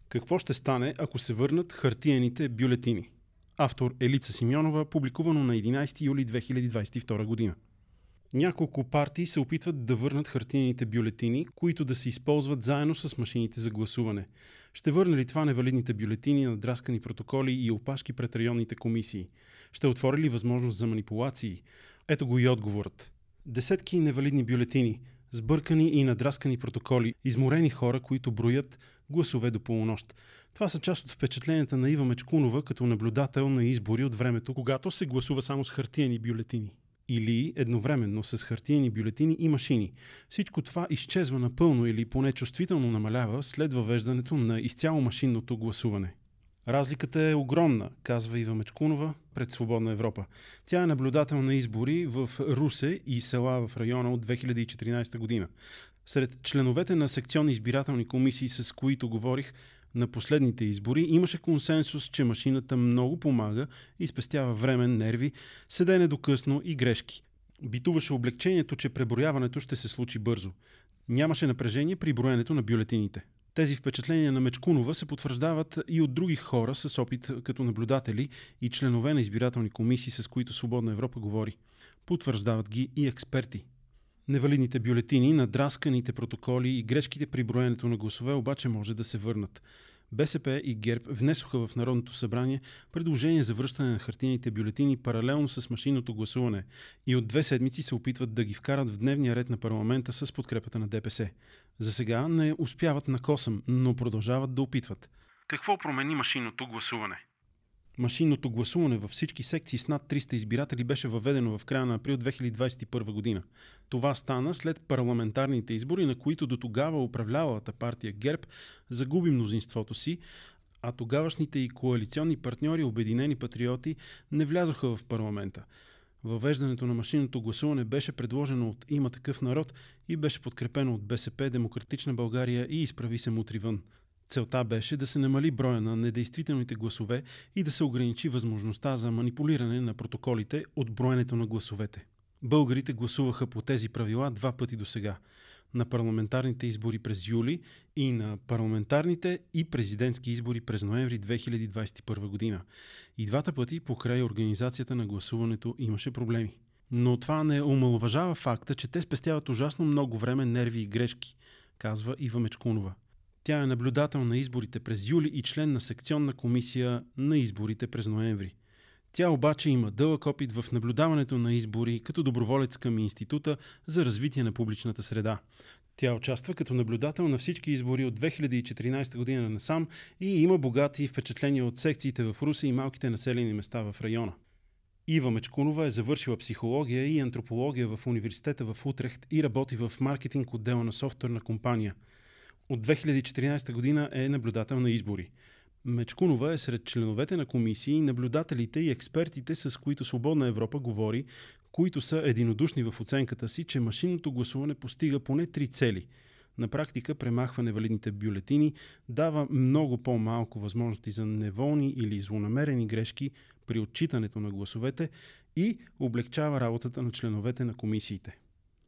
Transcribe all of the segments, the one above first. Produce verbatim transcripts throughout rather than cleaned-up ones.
Какво ще стане, ако се върнат хартиените бюлетини? Автор Елица Симеонова, публикувано на единайсети юли две хиляди двайсет и втора година. Няколко партии се опитват да върнат хартиените бюлетини, които да се използват заедно с машините за гласуване. Ще върне ли това невалидните бюлетини, надраскани протоколи и опашки пред районните комисии? Ще отвори ли възможност за манипулации? Ето го и отговорът. Десетки невалидни бюлетини, сбъркани и надраскани протоколи, изморени хора, които броят гласове до полунощ. Това са част от впечатленията на Ива Мечкунова като наблюдател на избори от времето, когато се гласува само с хартиени бюлетини. Или едновременно с хартиени бюлетини и машини. Всичко това изчезва напълно или поне чувствително намалява след въвеждането на изцяло машинното гласуване. Разликата е огромна, казва Ива Мечкунова пред Свободна Европа. Тя е наблюдател на избори в Русе и села в района от две хиляди и четиринайсета година. Сред членовете на секционни избирателни комисии, с които говорих на последните избори, имаше консенсус, че машината много помага и спестява време, нерви, седене до късно и грешки. Битуваше облегчението, че преброяването ще се случи бързо. Нямаше напрежение при броенето на бюлетините. Тези впечатления на Мечкунова се потвърждават и от други хора с опит като наблюдатели и членове на избирателни комисии, с които Свободна Европа говори. Потвърждават ги и експерти. Невалидните бюлетини, надрасканите протоколи и грешките при броенето на гласове обаче може да се върнат. БСП и ГЕРБ внесоха в Народното събрание предложение за връщане на хартиените бюлетини паралелно с машинното гласуване и от две седмици се опитват да ги вкарат в дневния ред на парламента с подкрепата на ДПС. За сега не успяват на косъм, но продължават да опитват. Какво промени машинното гласуване? Машинното гласуване във всички секции с над триста избиратели беше въведено в края на април две хиляди двайсет и първа година. Това стана след парламентарните избори, на които до тогава управлявалата партия ГЕРБ загуби мнозинството си, а тогавашните и коалиционни партньори Обединени патриоти не влязоха в парламента. Въвеждането на машинното гласуване беше предложено от Има такъв народ и беше подкрепено от БСП, Демократична България и Изправи се мутри вън. Целта беше да се намали броя на недействителните гласове и да се ограничи възможността за манипулиране на протоколите от броенето на гласовете. Българите гласуваха по тези правила два пъти досега. На парламентарните избори през юли и на парламентарните и президентски избори през ноември две хиляди двайсет и първа година. И двата пъти покрай организацията на гласуването имаше проблеми. Но това не омаловажава факта, че те спестяват ужасно много време, нерви и грешки, казва Ива Мечкунова. Тя е наблюдател на изборите през юли и член на секционна комисия на изборите през ноември. Тя обаче има дълъг опит в наблюдаването на избори като доброволец към Института за развитие на публичната среда. Тя участва като наблюдател на всички избори от две хиляди и четиринайсета година насам и има богати впечатления от секциите в Русе и малките населени места в района. Ива Мечкунова е завършила психология и антропология в университета в Утрехт и работи в маркетинг отдела на софтуерна компания. От две хиляди и четиринайсета година е наблюдател на избори. Мечкунова е сред членовете на комисии, наблюдателите и експертите, с които Свободна Европа говори, които са единодушни в оценката си, че машинното гласуване постига поне три цели. На практика премахва невалидните бюлетини, дава много по-малко възможности за неволни или злонамерени грешки при отчитането на гласовете и облегчава работата на членовете на комисиите.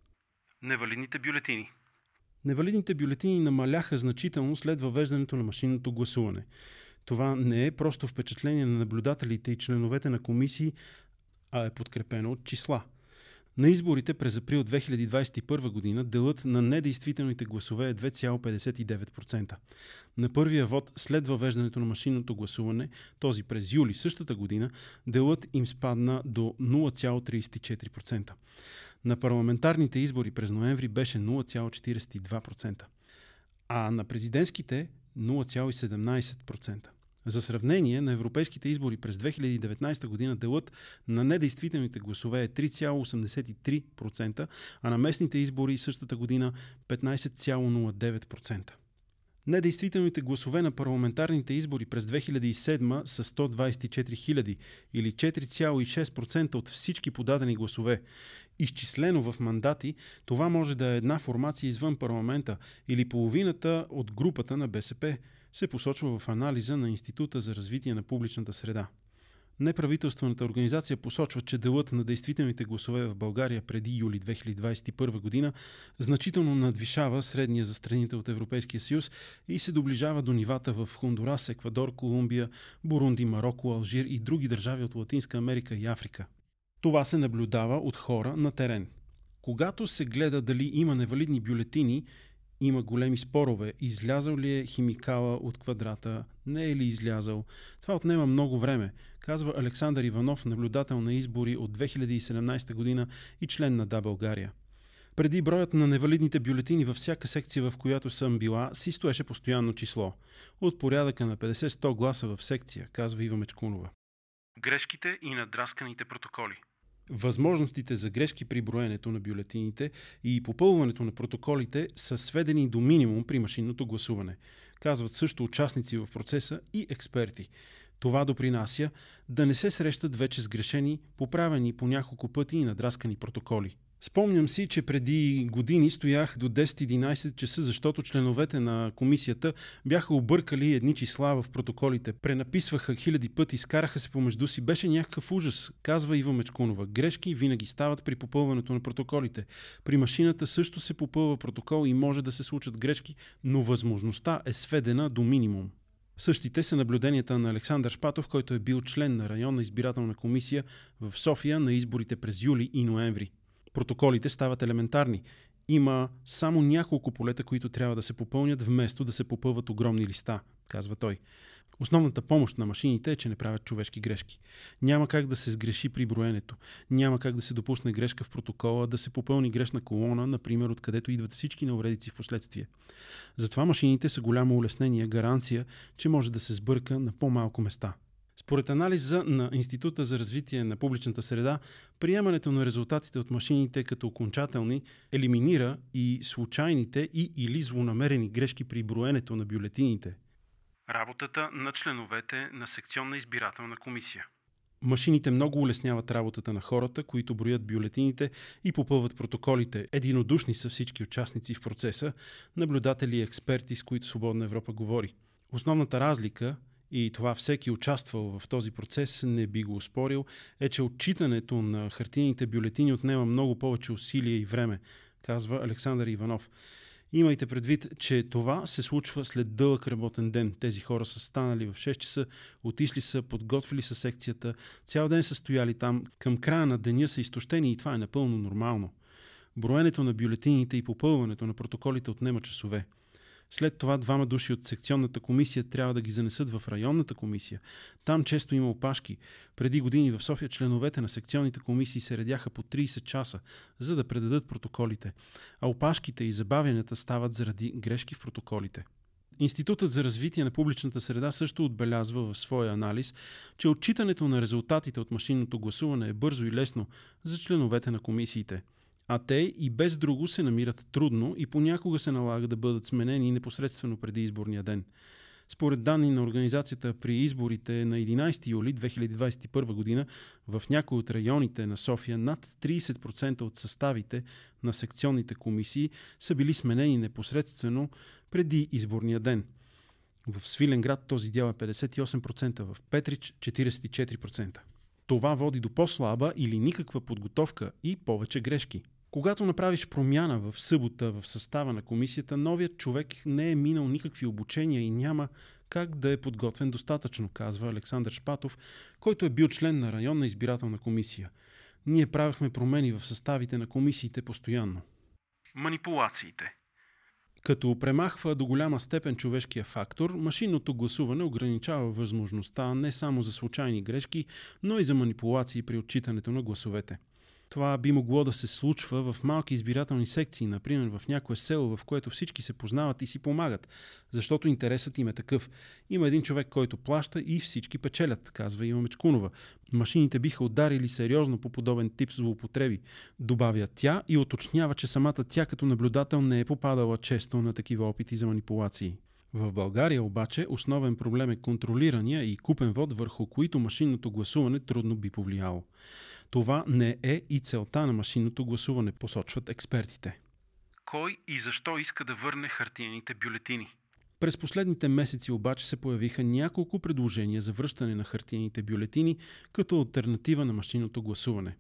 Невалидните бюлетини. Невалидните бюлетини намаляха значително след въвеждането на машинното гласуване. Това не е просто впечатление на наблюдателите и членовете на комисии, а е подкрепено от числа. На изборите през април две хиляди двайсет и първа година делът на недействителните гласове е две цяло петдесет и девет процента. На първия вод след въвеждането на машинното гласуване, този през юли същата година, делът им спадна до нула цяло трийсет и четири процента. На парламентарните избори през ноември беше нула цяло четирийсет и два процента, а на президентските нула цяло седемнайсет процента. За сравнение, на европейските избори през две хиляди и деветнайсета година делът на недействителните гласове е три цяло осемдесет и три процента, а на местните избори същата година петнайсет цяло нула девет процента. Недействителните гласове на парламентарните избори през две хиляди и седма са сто двайсет и четири хиляди или четири цяло и шест процента от всички подадени гласове. Изчислено в мандати, това може да е една формация извън парламента или половината от групата на БСП, се посочва в анализа на Института за развитие на публичната среда. Неправителствената организация посочва, че делът на действителните гласове в България преди юли две хиляди двадесет и първа година значително надвишава средния за страните от Европейския съюз и се доближава до нивата в Хондурас, Еквадор, Колумбия, Бурунди, Мароко, Алжир и други държави от Латинска Америка и Африка. Това се наблюдава от хора на терен. Когато се гледа дали има невалидни бюлетини, има големи спорове. Излязъл ли е химикала от квадрата? Не е ли излязъл? Това отнема много време, казва Александър Иванов, наблюдател на избори от две хиляди и седемнадесета година и член на Да, България. Преди броят на невалидните бюлетини във всяка секция, в която съм била, си стоеше постоянно число. От порядъка на петдесет до сто гласа в секция, казва Ива Мечкунова. Грешките и надрасканите протоколи. Възможностите за грешки при броенето на бюлетините и попълването на протоколите са сведени до минимум при машинното гласуване, казват също участници в процеса и експерти. Това допринася да не се срещат вече сгрешени, поправени по няколко пъти и надраскани протоколи. Спомням си, че преди години стоях до десет-единадесет часа, защото членовете на комисията бяха объркали едни числа в протоколите. Пренаписваха хиляди пъти, скараха се помежду си. Беше някакъв ужас, казва Ива Мечкунова. Грешки винаги стават при попълването на протоколите. При машината също се попълва протокол и може да се случат грешки, но възможността е сведена до минимум. Същите са наблюденията на Александър Шпатов, който е бил член на районна избирателна комисия в София на изборите през юли и ноември. Протоколите стават елементарни. Има само няколко полета, които трябва да се попълнят, вместо да се попълват огромни листа, казва той. Основната помощ на машините е, че не правят човешки грешки. Няма как да се сгреши при броенето. Няма как да се допусне грешка в протокола, да се попълни грешна колона, например, откъдето идват всички неуредици в последствие. Затова машините са голямо улеснение, гаранция, че може да се сбърка на по-малко места. Според анализа на Института за развитие на публичната среда, приемането на резултатите от машините като окончателни елиминира и случайните и или злонамерени грешки при броенето на бюлетините. Работата на членовете на секционна избирателна комисия. Машините много улесняват работата на хората, които броят бюлетините и попълват протоколите. Единодушни са всички участници в процеса, наблюдатели и експерти, с които Свободна Европа говори. Основната разлика, и това всеки участвал в този процес не би го оспорил, е, че отчитането на хартиените бюлетини отнема много повече усилие и време, казва Александър Иванов. Имайте предвид, че това се случва след дълъг работен ден. Тези хора са станали в шест часа, отишли са, подготвили са секцията, цял ден са стояли там, към края на деня са изтощени и това е напълно нормално. Броенето на бюлетините и попълването на протоколите отнема часове. След това двама души от секционната комисия трябва да ги занесат в районната комисия. Там често има опашки. Преди години в София членовете на секционните комисии се редяха по тридесет часа, за да предадат протоколите. А опашките и забавянията стават заради грешки в протоколите. Институтът за развитие на публичната среда също отбелязва в своя анализ, че отчитането на резултатите от машинното гласуване е бързо и лесно за членовете на комисиите. А те и без друго се намират трудно и понякога се налага да бъдат сменени непосредствено преди изборния ден. Според данни на организацията при изборите на единадесети юли две хиляди двадесет и първа година в някои от районите на София над тридесет процента от съставите на секционните комисии са били сменени непосредствено преди изборния ден. В Свиленград този дял е петдесет и осем процента, в Петрич четиридесет и четири процента. Това води до по-слаба или никаква подготовка и повече грешки. Когато направиш промяна в събота в състава на комисията, новият човек не е минал никакви обучения и няма как да е подготвен достатъчно, казва Александър Шпатов, който е бил член на районна избирателна комисия. Ние правихме промени в съставите на комисиите постоянно. Манипулациите. Като премахва до голяма степен човешкия фактор, машинното гласуване ограничава възможността не само за случайни грешки, но и за манипулации при отчитането на гласовете. Това би могло да се случва в малки избирателни секции, например в някое село, в което всички се познават и си помагат, защото интересът им е такъв. Има един човек, който плаща и всички печелят, казва Ива Мечкунова. Машините биха ударили сериозно по подобен тип злоупотреби, добавя тя и уточнява, че самата тя като наблюдател не е попадала често на такива опити за манипулации. В България обаче основен проблем е контролирания и купен вод, върху които машинното гласуване трудно би повлияло. Това не е и целта на машинното гласуване, посочват експертите. Кой и защо иска да върне хартиените бюлетини? През последните месеци обаче се появиха няколко предложения за връщане на хартиените бюлетини като алтернатива на машинното гласуване.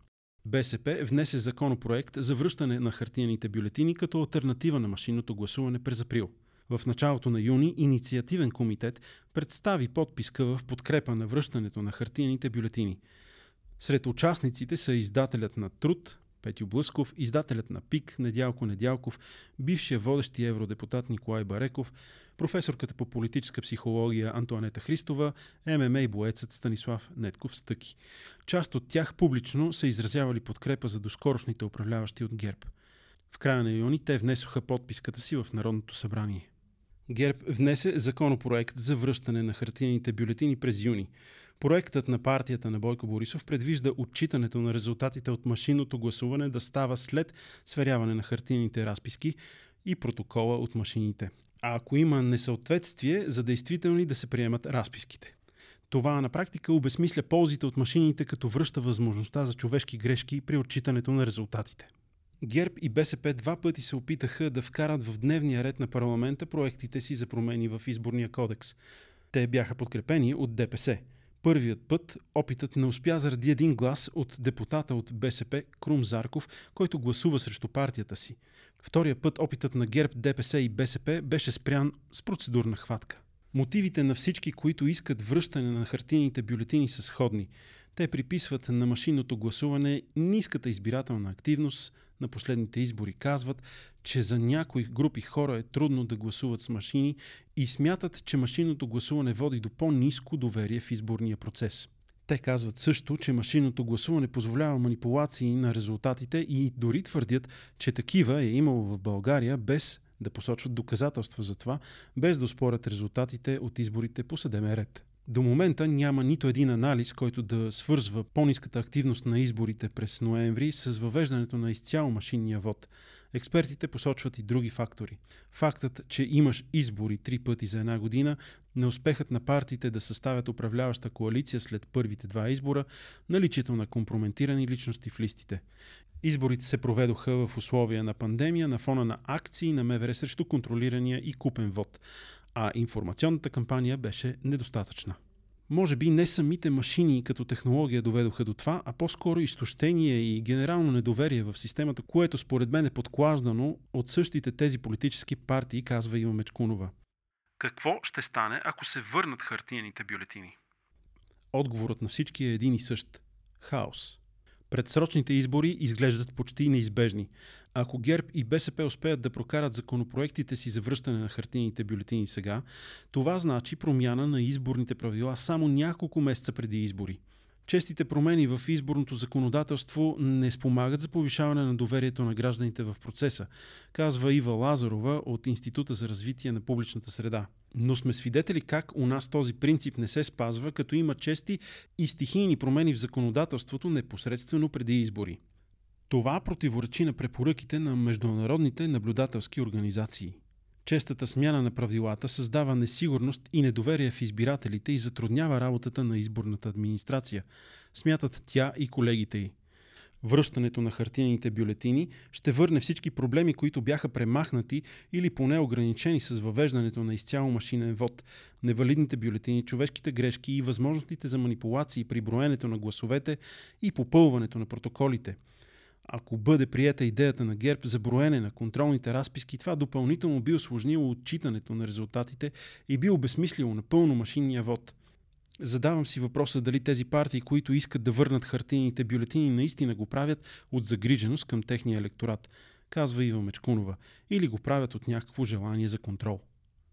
БСП внесе законопроект за връщане на хартиените бюлетини като алтернатива на машинното гласуване през април. В началото на юни инициативен комитет представи подписка в подкрепа на връщането на хартиените бюлетини. Сред участниците са издателят на Труд Петю Блъсков, издателят на ПИК Недялко Недялков, бившия водещи евродепутат Николай Бареков, професорката по политическа психология Антоанета Христова, Ем Ем А боецът Станислав Нетков Стъки. Част от тях публично са изразявали подкрепа за доскорошните управляващи от ГЕРБ. В края на юни те внесоха подписката си в Народното събрание. ГЕРБ внесе законопроект за връщане на хартиените бюлетини през юни. Проектът на партията на Бойко Борисов предвижда отчитането на резултатите от машинното гласуване да става след сверяване на хартиените разписки и протокола от машините. А ако има несъответствие, за действителни да се приемат разписките. Това на практика обезмисля ползите от машините, като връща възможността за човешки грешки при отчитането на резултатите. ГЕРБ и БСП два пъти се опитаха да вкарат в дневния ред на парламента проектите си за промени в изборния кодекс. Те бяха подкрепени от Де Пе Се. Първият път опитът не успя заради един глас от депутата от БСП Крум Зарков, който гласува срещу партията си. Втория път опитът на ГЕРБ, Де Пе Се и Бе Се Пе беше спрян с процедурна хватка. Мотивите на всички, които искат връщане на хартиените бюлетини, са сходни. Те приписват на машинното гласуване ниската избирателна активност. На последните избори казват, че за някои групи хора е трудно да гласуват с машини и смятат, че машинното гласуване води до по-ниско доверие в изборния процес. Те казват също, че машинното гласуване позволява манипулации на резултатите и дори твърдят, че такива е имало в България, без да посочват доказателства за това, без да оспорят резултатите от изборите по съдебен ред. До момента няма нито един анализ, който да свързва по-ниската активност на изборите през ноември с въвеждането на изцяло машинния вод. Експертите посочват и други фактори. Фактът, че имаш избори три пъти за една година, неуспехът на партиите да съставят управляваща коалиция след първите два избора, наличието на компрометирани личности в листите. Изборите се проведоха в условия на пандемия на фона на акции на Ем Е Вере срещу контролирания и купен вод, а информационната кампания беше недостатъчна. Може би не самите машини като технология доведоха до това, а по-скоро изтощение и генерално недоверие в системата, което според мен е подклаждано от същите тези политически партии, казва Ива Мечкунова. Какво ще стане, ако се върнат хартиените бюлетини? Отговорът на всички е един и същ – хаос. Предсрочните избори изглеждат почти неизбежни. Ако ГЕРБ и Бе Се Пе успеят да прокарат законопроектите си за връщане на хартиените бюлетини сега, това значи промяна на изборните правила само няколко месеца преди избори. Честите промени в изборното законодателство не спомагат за повишаване на доверието на гражданите в процеса, казва Ива Лазарова от Института за развитие на публичната среда. Но сме свидетели как у нас този принцип не се спазва, като има чести и стихийни промени в законодателството непосредствено преди избори. Това противоречи на препоръките на международните наблюдателски организации. Честата смяна на правилата създава несигурност и недоверие в избирателите и затруднява работата на изборната администрация, смятат тя и колегите й. Връщането на хартиените бюлетини ще върне всички проблеми, които бяха премахнати или поне ограничени с въвеждането на изцяло машинен вод, невалидните бюлетини, човешките грешки и възможностите за манипулации при броенето на гласовете и попълването на протоколите. Ако бъде приета идеята на ГЕРБ за броене на контролните разписки, това допълнително би усложнило отчитането на резултатите и би обезмислило напълно машинния вод. Задавам си въпроса дали тези партии, които искат да върнат хартиените бюлетини, наистина го правят от загриженост към техния електорат, казва Ива Мечкунова, или го правят от някакво желание за контрол.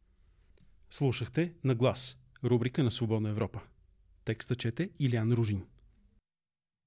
Слушахте На глас, рубрика на Свободна Европа. Текста чете Илиян Ружин.